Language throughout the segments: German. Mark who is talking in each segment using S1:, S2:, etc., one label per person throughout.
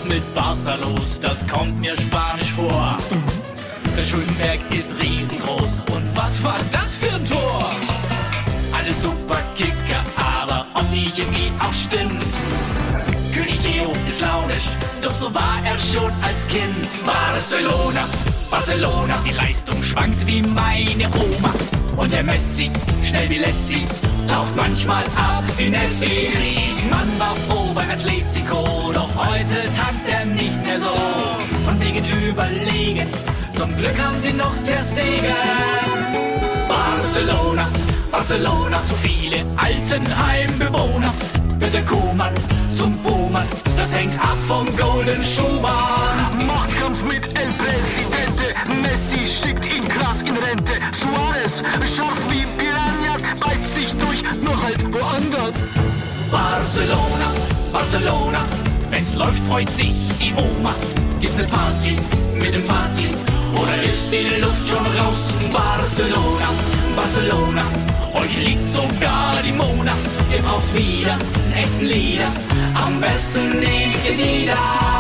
S1: ist mit Barca los? Das kommt mir spanisch vor. Der Schuldenberg ist riesengroß. Und was war das für ein Tor? Alles super Kicker, aber ob die Chemie auch stimmt. König Leo ist launisch, doch so war er schon als Kind. Barcelona, Barcelona, die Leistung schwankt wie meine Oma. Und der Messi, schnell wie Lassie, taucht manchmal ab wie Nessie. Griezmann war froh bei Atletico, doch heute tanzt er nicht mehr so. Von wegen überlegen, zum Glück haben sie noch Ter Stegen. Barcelona, Barcelona, zu viele Altenheimbewohner. Wird der Koman zum Buhmann, das hängt ab vom Golden Schuhmann.
S2: Machtkampf mit El Presidente, Messi schickt ihn krass in Rente. Suarez, scharf wie Piranhas, beißt sich durch, nur halt woanders.
S1: Barcelona, Barcelona, wenn's läuft, freut sich die Oma. Gibt's ne Party mit dem Vati oder ist die Luft schon raus? Barcelona, Barcelona, euch liegt sogar die Mona. Ihr braucht wieder einen echten Leader, am besten nehmt ihr wieder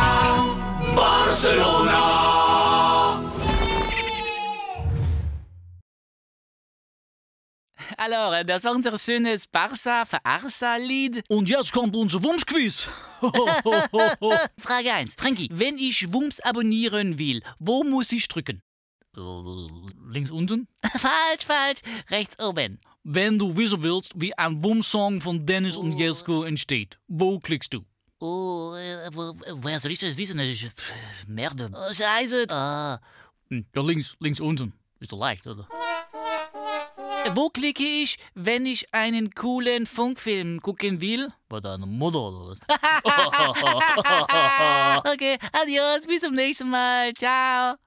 S1: Barcelona.
S3: Alors, das war unser schönes Barca für Arsa-Lied. Und jetzt kommt unser Wumms-Quiz. Frage 1. Frankie, wenn ich Wumms abonnieren will, wo muss ich drücken? Links unten? Falsch. Rechts oben. Wenn du wissen willst, wie ein Wumms-Song von Dennis und Jesko entsteht, wo klickst du? Woher soll ich das wissen? Merde. Scheiße. Ja, links unten. Ist doch leicht, oder? Wo klicke ich, wenn ich einen coolen Funkfilm gucken will? Bei deiner Mutter oder was? Okay, adios, bis zum nächsten Mal. Ciao.